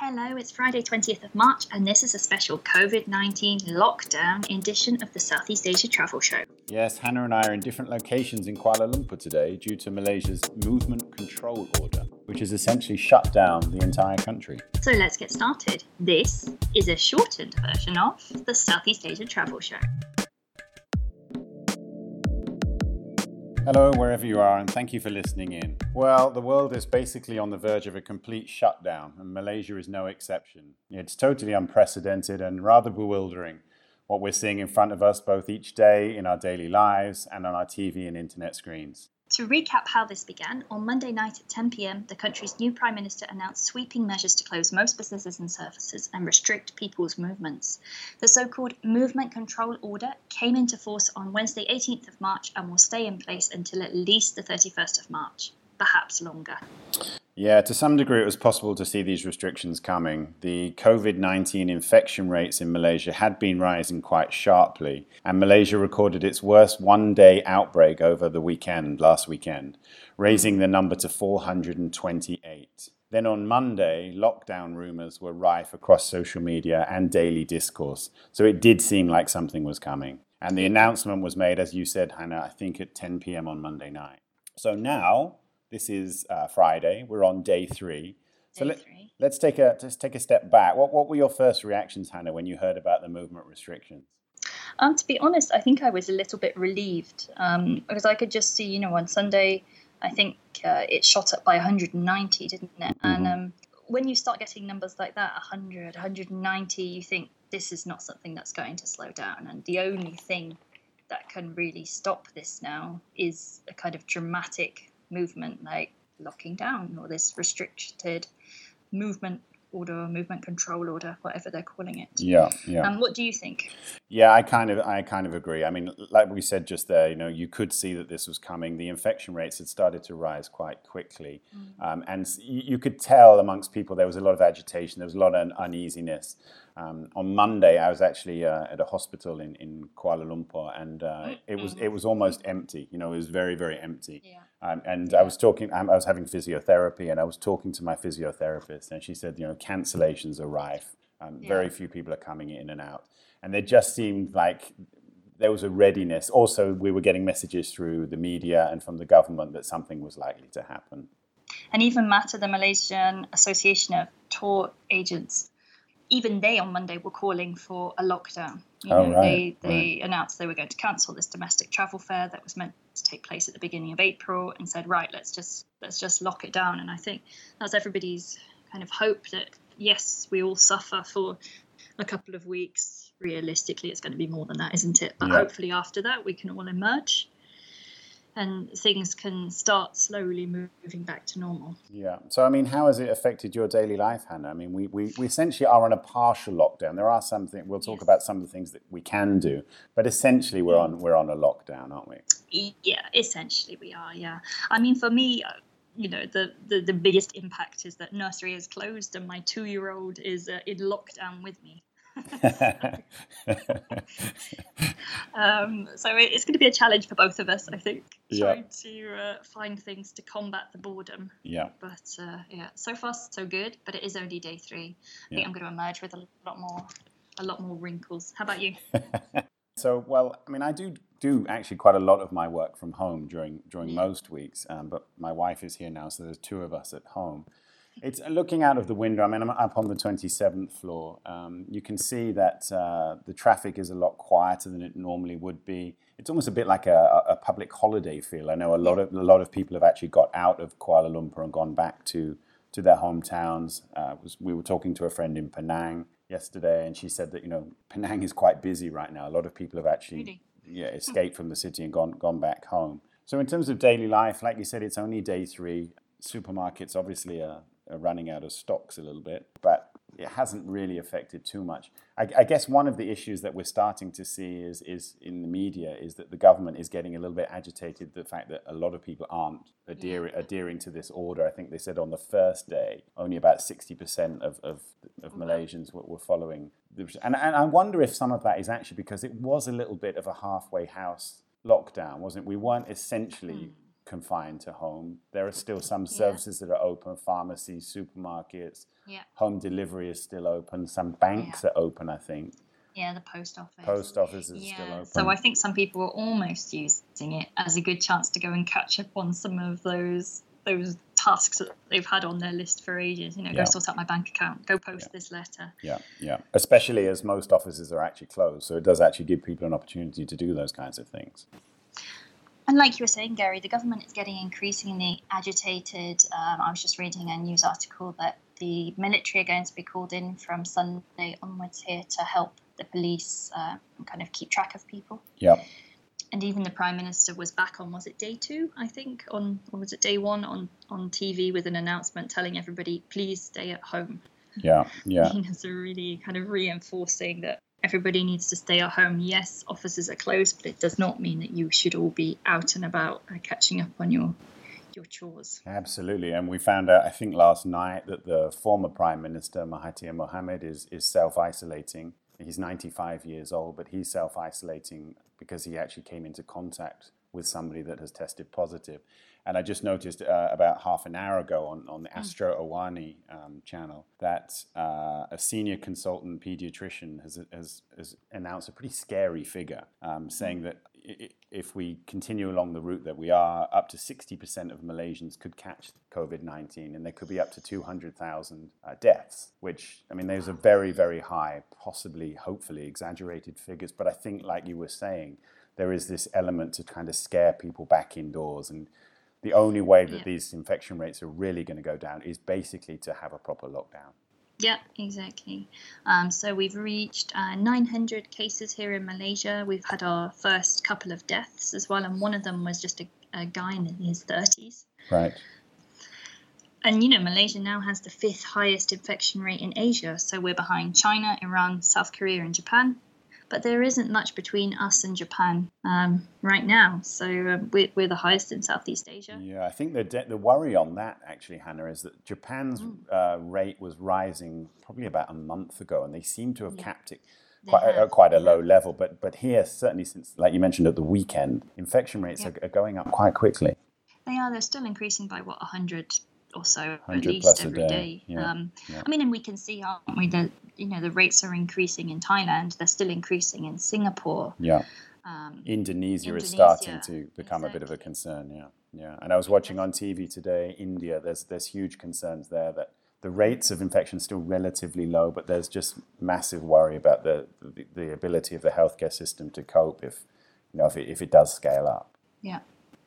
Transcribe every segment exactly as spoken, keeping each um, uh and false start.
Hello, it's Friday twentieth of March and this is a special COVID nineteen lockdown edition of the Southeast Asia Travel Show. Yes, Hannah and I are in different locations in Kuala Lumpur today due to Malaysia's movement control order, which has essentially shut down the entire country. So let's get started. This is a shortened version of the Southeast Asia Travel Show. Hello, wherever you are, and thank you for listening in. Well, the world is basically on the verge of a complete shutdown, and Malaysia is no exception. It's totally unprecedented and rather bewildering, what we're seeing in front of us both each day in our daily lives and on our T V and internet screens. To recap how this began, on Monday night at ten p.m, the country's new Prime Minister announced sweeping measures to close most businesses and services and restrict people's movements. The so-called Movement Control Order came into force on Wednesday eighteenth of March and will stay in place until at least the thirty-first of March, perhaps longer. Yeah, to some degree it was possible to see these restrictions coming. The COVID nineteen infection rates in Malaysia had been rising quite sharply, and Malaysia recorded its worst one-day outbreak over the weekend, last weekend, raising the number to four hundred twenty-eight. Then on Monday, lockdown rumours were rife across social media and daily discourse, so it did seem like something was coming. And the announcement was made, as you said, Hannah, I think at ten p.m. on Monday night. So now, this is uh, Friday. We're on day three. So Day let, three. let's take a let's take a step back. What what were your first reactions, Hannah, when you heard about the movement restrictions? Um, to be honest, I think I was a little bit relieved um, because I could just see, you know, on Sunday, I think uh, it shot up by one hundred ninety, didn't it? Mm-hmm. And um, when you start getting numbers like that, one hundred, one hundred ninety, you think this is not something that's going to slow down. And the only thing that can really stop this now is a kind of dramatic movement like locking down or this restricted movement order or movement control order, whatever they're calling it. Yeah, yeah. Um, what do you think? Yeah, I kind of I kind of agree. I mean, like we said just there, you know, you could see that this was coming. The infection rates had started to rise quite quickly. Mm. Um, and you, you could tell amongst people there was a lot of agitation, there was a lot of uneasiness. Um, on Monday, I was actually uh, at a hospital in, in Kuala Lumpur, and uh, it was it was almost empty. You know, it was very, very empty. Yeah. Um, and yeah. I was talking, I was having physiotherapy, and I was talking to my physiotherapist, and she said, you know, cancellations are rife. Um, yeah. Very few people are coming in and out. And there just seemed like there was a readiness. Also, we were getting messages through the media and from the government that something was likely to happen. And even MATA, the Malaysian Association of Tour Agents, even they on Monday were calling for a lockdown. You know, oh, right, they they right. announced they were going to cancel this domestic travel fair that was meant to take place at the beginning of April, and said, right, let's just let's just lock it down. And I think that's everybody's kind of hope that yes, we all suffer for a couple of weeks. Realistically, it's going to be more than that, isn't it? But yeah. hopefully after that, we can all emerge and things can start slowly moving back to normal. Yeah. So, I mean, how has it affected your daily life, Hannah? I mean, we, we, we essentially are on a partial lockdown. There are some things, we'll talk yes. about some of the things that we can do, but essentially we're on we're on a lockdown, aren't we? Yeah, essentially we are, yeah. I mean, for me, you know, the, the, the biggest impact is that nursery is closed and my two-year-old is uh, in lockdown with me. um, so it's going to be a challenge for both of us, I think, trying yeah. to uh, find things to combat the boredom. Yeah. But uh, yeah, so far so good. But it is only day three. I yeah. think I'm going to emerge with a lot more, a lot more wrinkles. How about you? So, well, I mean, I do do actually quite a lot of my work from home during during yeah. most weeks. Um, but my wife is here now, so there's two of us at home. It's looking out of the window. I mean, I'm up on the twenty-seventh floor. Um, you can see that uh, the traffic is a lot quieter than it normally would be. It's almost a bit like a, a public holiday feel. I know a lot of a lot of people have actually got out of Kuala Lumpur and gone back to to their hometowns. Uh, was, we were talking to a friend in Penang yesterday, and she said that, you know, Penang is quite busy right now. A lot of people have actually really? yeah escaped from the city and gone gone back home. So in terms of daily life, like you said, it's only day three. Supermarkets obviously are. are running out of stocks a little bit, but it hasn't really affected too much. I, I guess one of the issues that we're starting to see is, is in the media is that the government is getting a little bit agitated, the fact that a lot of people aren't adhering, adhering to this order. I think they said on the first day, only about sixty percent of, of, of Malaysians were, were following. The, and, and I wonder if some of that is actually because it was a little bit of a halfway house lockdown, wasn't it? We weren't essentially confined to home. There are still some Yeah. services that are open, pharmacies, supermarkets, Yeah. home delivery is still open, some banks Yeah. are open, I think. Yeah, the post office. Post office is still Yeah, open. so I think some people are almost using it as a good chance to go and catch up on some of those those tasks that they've had on their list for ages. You know, Yeah. go sort out my bank account, go post Yeah. this letter. Yeah, yeah. Especially as most offices are actually closed. So it does actually give people an opportunity to do those kinds of things. And like you were saying, Gary, the government is getting increasingly agitated. Um, I was just reading a news article that the military are going to be called in from Sunday onwards here to help the police uh, kind of keep track of people. Yeah. And even the Prime Minister was back on, was it day two, I think, on or was it day one on, on T V with an announcement telling everybody, please stay at home. Yeah, yeah. You know, so really kind of reinforcing that everybody needs to stay at home. Yes, offices are closed, but it does not mean that you should all be out and about uh, catching up on your your chores. Absolutely. And we found out, I think, last night that the former Prime Minister, Mahathir Mohamad, is, is self-isolating. He's ninety-five years old, but he's self-isolating because he actually came into contact with somebody that has tested positive. And I just noticed uh, about half an hour ago on, on the Astro Awani um, channel that uh, a senior consultant pediatrician has, has, has announced a pretty scary figure, um, saying that if we continue along the route that we are, up to sixty percent of Malaysians could catch COVID nineteen, and there could be up to two hundred thousand uh, deaths, which, I mean, those are very, very high, possibly, hopefully, exaggerated figures. But I think, like you were saying, there is this element to kind of scare people back indoors. And the only way that Yeah. these infection rates are really going to go down is basically to have a proper lockdown. Yeah, exactly. Um, so we've reached uh, nine hundred cases here in Malaysia. We've had our first couple of deaths as well, and one of them was just a, a guy in his thirties. Right. And, you know, Malaysia now has the fifth highest infection rate in Asia. So we're behind China, Iran, South Korea, and Japan. But there isn't much between us and Japan um, right now. So um, we're, we're the highest in Southeast Asia. Yeah, I think the de- the worry on that, actually, Hannah, is that Japan's Mm. uh, rate was rising probably about a month ago, and they seem to have Yeah. capped it They quite at have, quite a yeah. low level. But but here, certainly since, like you mentioned, at the weekend, infection rates Yeah. are, are going up quite quickly. They are. They're still increasing by, what, one hundred or so at one hundred least plus a every day. day. Yeah, Um, yeah. I mean, and we can see, aren't we, that, you know, the rates are increasing in Thailand. They're still increasing in Singapore. Yeah. Um, Indonesia, is Indonesia, starting to become a bit of a exactly. concern. Yeah, yeah. And I was watching on T V today, India. There's there's huge concerns there that the rates of infection still relatively low, but there's just massive worry about the the, the ability of the healthcare system to cope if you know if it, if it does scale up. Yeah.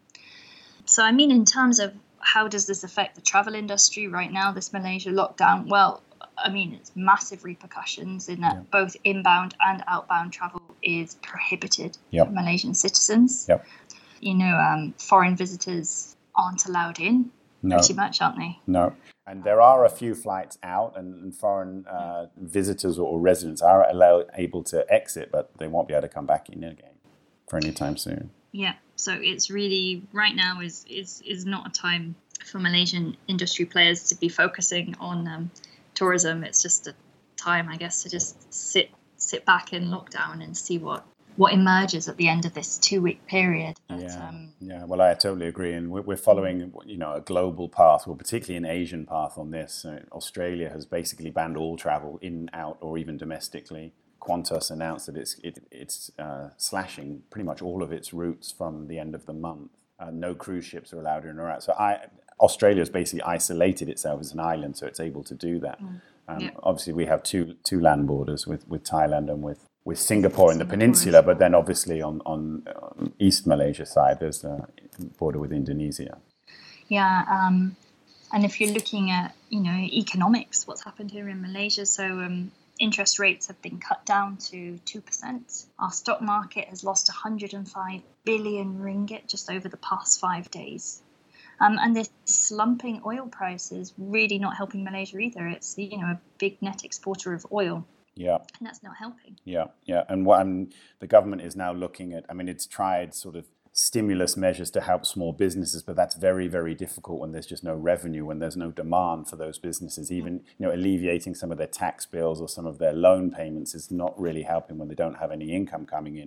So, I mean, in terms of how does this affect the travel industry right now, this Malaysia lockdown? Well, I mean, it's massive repercussions in that Yeah. both inbound and outbound travel is prohibited Yep. for Malaysian citizens. Yep. You know, um, foreign visitors aren't allowed in, No. pretty much, aren't they? No. And there are a few flights out, and, and foreign uh, visitors or residents are allowed, able to exit, but they won't be able to come back in again for any time soon. Yeah. So it's really, right now is is is not a time for Malaysian industry players to be focusing on um, tourism. It's just a time, I guess, to just sit sit back in lockdown and see what what emerges at the end of this two week period. But, Yeah, um, yeah. Well, I totally agree, and we're we're following, you know, a global path, well, particularly an Asian path on this. Uh, Australia has basically banned all travel in, out, or even domestically. Qantas announced that it's it, it's uh, slashing pretty much all of its routes from the end of the month. Uh, no cruise ships are allowed in or out. So I, Australia has basically isolated itself as an island, so it's able to do that. Um, Yeah. Obviously, we have two two land borders with, with Thailand and with, with Singapore in the Singapore peninsula, as but then obviously on, on um, East Malaysia side, there's a border with Indonesia. yeah. Um, and if you're looking at, you know, economics, what's happened here in Malaysia, so um, interest rates have been cut down to two percent. Our stock market has lost one hundred five billion ringgit just over the past five days. Um, and this slumping oil price is really not helping Malaysia either. It's, you know, a big net exporter of oil, Yeah. and that's not helping. Yeah, yeah, and what I'm, the government is now looking at. I mean, it's tried sort of stimulus measures to help small businesses, but that's very, very difficult when there's just no revenue, when there's no demand for those businesses. Even, you know, alleviating some of their tax bills or some of their loan payments is not really helping when they don't have any income coming in.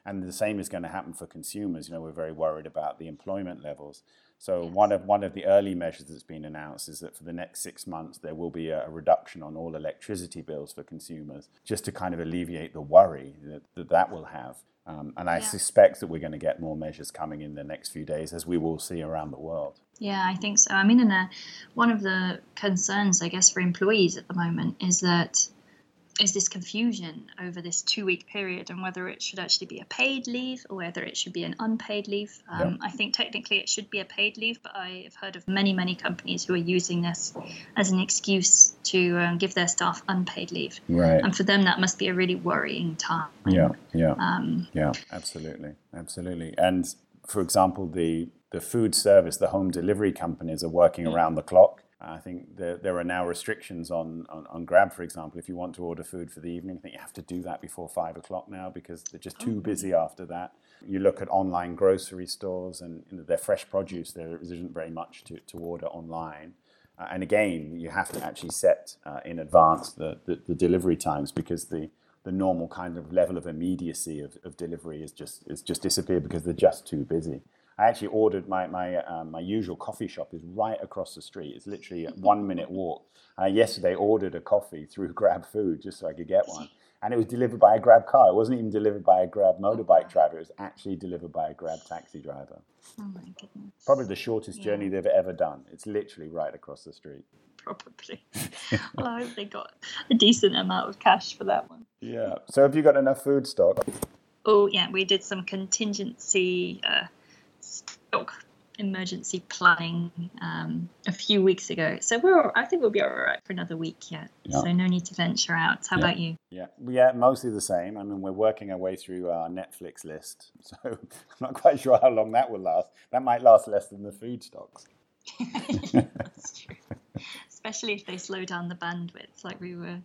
And the same is going to happen for consumers. You know, we're very worried about the employment levels. So Yes. one of one of the early measures that's been announced is that for the next six months there will be a, a reduction on all electricity bills for consumers, just to kind of alleviate the worry that that, that will have. Um, and I Yeah. suspect that we're going to get more measures coming in the next few days, as we will see around the world. Yeah, I think so. I mean, and uh, one of the concerns, I guess, for employees at the moment is that is this confusion over this two-week period and whether it should actually be a paid leave or whether it should be an unpaid leave. Um, Yeah. I think technically it should be a paid leave, but I have heard of many, many companies who are using this as an excuse to um, give their staff unpaid leave. Right. And for them, that must be a really worrying time. Yeah. Yeah. Um, Yeah. Absolutely. Absolutely. And for example, the the food service, the home delivery companies are working around the clock. I think there, there are now restrictions on, on, on Grab, for example. If you want to order food for the evening, I think you have to do that before five o'clock now because they're just too busy after that. You look at online grocery stores and you know, their fresh produce, there isn't very much to, to order online. Uh, and again, you have to actually set uh, in advance the, the, the delivery times because the, the normal kind of level of immediacy of, of delivery is just, is just disappeared because they're just too busy. I actually ordered my my um, my usual coffee shop is right across the street. It's literally a one minute walk. I yesterday ordered a coffee through Grab Food just so I could get one, and it was delivered by a Grab car. It wasn't even delivered by a Grab motorbike driver. It was actually delivered by a Grab taxi driver. oh my goodness. Probably the shortest Yeah. journey they've ever done. It's literally right across the street. Probably. Well, I hope they got a decent amount of cash for that one. Yeah. So have you got enough food stock? Oh, yeah, we did some contingency uh, stock emergency planning um, a few weeks ago. So we're, I think we'll be all right for another week yet. Yeah. So no need to venture out. How Yeah. about you? Yeah, yeah, mostly the same. I mean, we're working our way through our Netflix list, so I'm not quite sure how long that will last. That might last less than the food stocks. That's true. Especially if they slow down the bandwidth, like we were.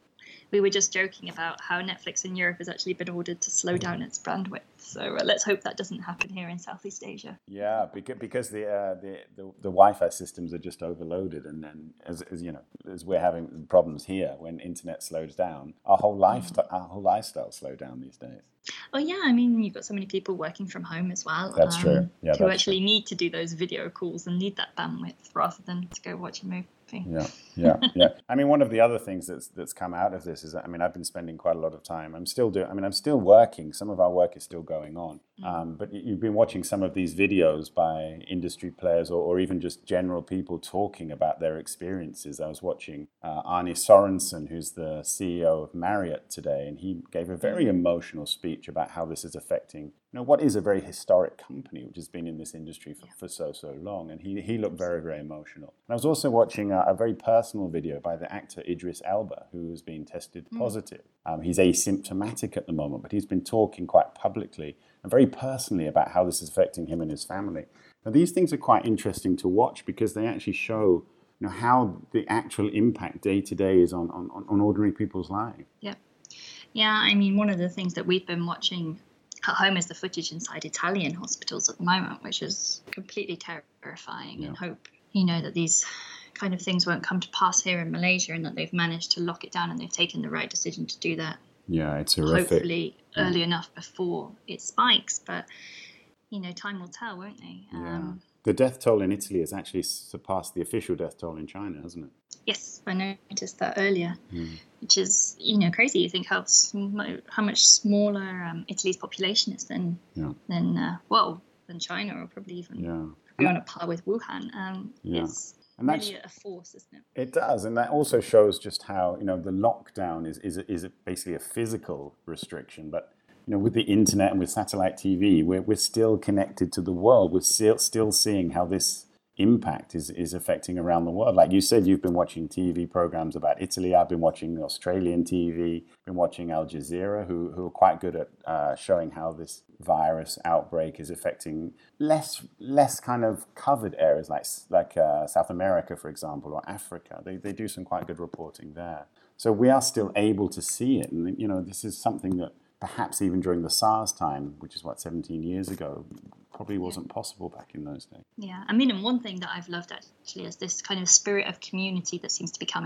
We were just joking about how Netflix in Europe has actually been ordered to slow down its bandwidth. So uh, let's hope that doesn't happen here in Southeast Asia. Yeah, because because the uh, the, the the Wi-Fi systems are just overloaded, and then as, as you know, as we're having problems here when internet slows down, our whole life our whole lifestyle slow down these days. Oh yeah, I mean you've got so many people working from home as well. That's true. Yeah, who that's actually true. need to do those video calls and need that bandwidth rather than to go watch a movie. Yeah, yeah, yeah. I mean, one of the other things that's that's come out of this is that, I mean, I've been spending quite a lot of time. I'm still doing. I mean, I'm still working. Some of our work is still going on. Um, but you've been watching some of these videos by industry players or, or even just general people talking about their experiences. I was watching uh, Arne Sorensen, who's the C E O of Marriott today, and he gave a very emotional speech about how this is affecting, you know, what is a very historic company, which has been in this industry for, for so, so long. And he, he looked very, very emotional. And I was also watching a, a very personal video by the actor Idris Elba, who has been tested positive. Um, he's asymptomatic at the moment, but he's been talking quite publicly and very personally about how this is affecting him and his family. Now, these things are quite interesting to watch because they actually show, you know, how the actual impact day to day is on, on, on ordinary people's lives. Yeah. Yeah, I mean, one of the things that we've been watching at home is the footage inside Italian hospitals at the moment, which is completely terrifying, Yeah. and hope, you know, that these kind of things won't come to pass here in Malaysia and that they've managed to lock it down and they've taken the right decision to do that. Yeah, it's horrific. Hopefully early enough before it spikes, but, you know, time will tell, won't they? Yeah. Um, The death toll in Italy has actually surpassed the official death toll in China, hasn't it? Yes, I noticed that earlier, Mm. which is, you know, crazy. You think how sm- how much smaller um, Italy's population is than Yeah. than uh, well than China, or probably even Yeah. probably on a par with Wuhan. Um, Yeah. It's And that's- really a force, isn't it? It does, and that also shows just how, you know, the lockdown is is is basically a physical restriction, but, you know, with the internet and with satellite T V, we're we're still connected to the world. We're still still seeing how this impact is is affecting around the world. Like you said, you've been watching T V programs about Italy. I've been watching Australian T V. Been watching Al Jazeera, who who are quite good at uh, showing how this virus outbreak is affecting less less kind of covered areas like like uh, South America, for example, or Africa. They they do some quite good reporting there. So we are still able to see it, and you know, this is something that perhaps even during the SARS time, which is what seventeen years ago, probably wasn't possible back in those days. Yeah, I mean, and one thing that I've loved actually is this kind of spirit of community that seems to be coming.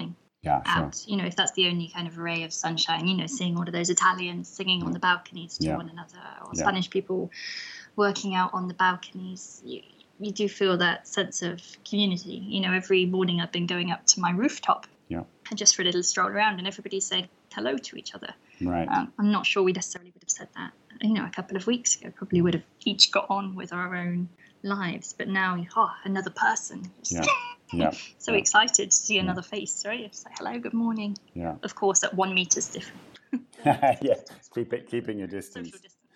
yeah, sure. out. You know, if that's the only kind of ray of sunshine, you know, seeing all of those Italians singing on the balconies to yeah. one another, or yeah. Spanish people working out on the balconies, you, you do feel that sense of community. You know, every morning I've been going up to my rooftop yeah. and just for a little stroll around, and everybody said hello to each other. Right. Um, I'm not sure we necessarily would have said that, you know, a couple of weeks ago. Probably would have each got on with our own lives, but now, oh, another person. Yeah. Yeah. so yeah. excited to see yeah. another face, right? It's like, hello, good morning. Yeah. Of course, at one meter's different. yeah. Keep it, keeping your distance. Social distance.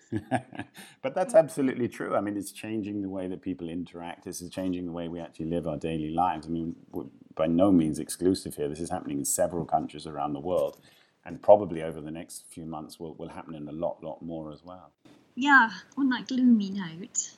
But that's absolutely true. I mean, it's changing the way that people interact. This is changing the way we actually live our daily lives. I mean, we're by no means exclusive here. This is happening in several countries around the world, and probably over the next few months will, will happen in a lot, lot more as well. Yeah, on that gloomy note,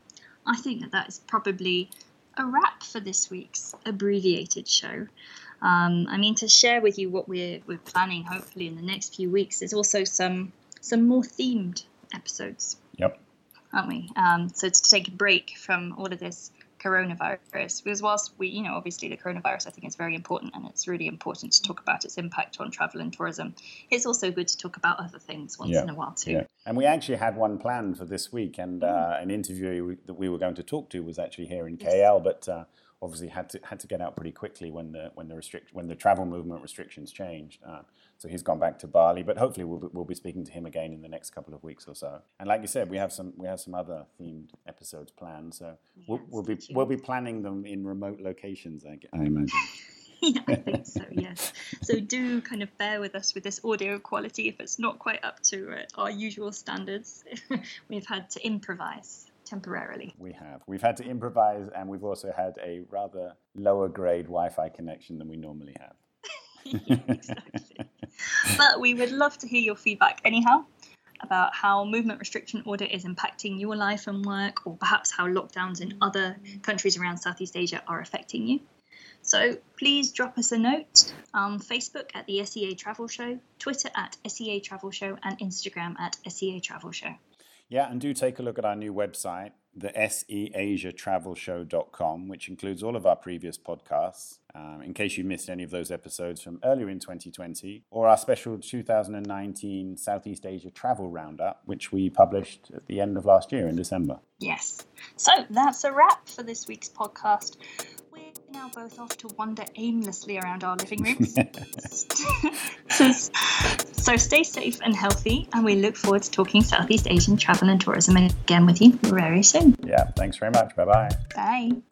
I think that that is probably a wrap for this week's abbreviated show. Um, I mean, to share with you what we're we're planning, hopefully in the next few weeks, is also some some more themed episodes. Yep. Aren't we? Um, so to take a break from all of this coronavirus, because whilst we, you know, obviously the coronavirus, I think is very important, and it's really important to talk about its impact on travel and tourism. It's also good to talk about other things once yeah. in a while too. Yeah. And we actually had one planned for this week, and uh, an interview that we were going to talk to was actually here in K L, but uh, obviously had to had to get out pretty quickly when the when the restrict when the travel movement restrictions changed. Uh, so he's gone back to Bali, but hopefully we'll be, we'll be speaking to him again in the next couple of weeks or so. And like you said, we have some we have some other themed episodes planned. So yes, we'll, we'll be we'll be planning them in remote locations, I, I imagine. Yeah, I think so, yes. So do kind of bear with us with this audio quality if it's not quite up to uh, our usual standards. We've had to improvise temporarily. We have. We've had to improvise, and we've also had a rather lower grade Wi-Fi connection than we normally have. Yeah, exactly. But we would love to hear your feedback anyhow about how movement restriction order is impacting your life and work, or perhaps how lockdowns in other countries around Southeast Asia are affecting you. So please drop us a note on Facebook at the S E A Travel Show, Twitter at S E A Travel Show, and Instagram at S E A Travel Show. Yeah, and do take a look at our new website, the S E Asia Travel Show dot com, which includes all of our previous podcasts, um, in case you missed any of those episodes from earlier in twenty twenty, or our special two thousand nineteen Southeast Asia Travel Roundup, which we published at the end of last year in December. Yes. So that's a wrap for this week's podcast. We're now both off to wander aimlessly around our living rooms. so, so stay safe and healthy, and we look forward to talking Southeast Asian travel and tourism again with you very soon. Yeah, thanks very much. Bye-bye. Bye.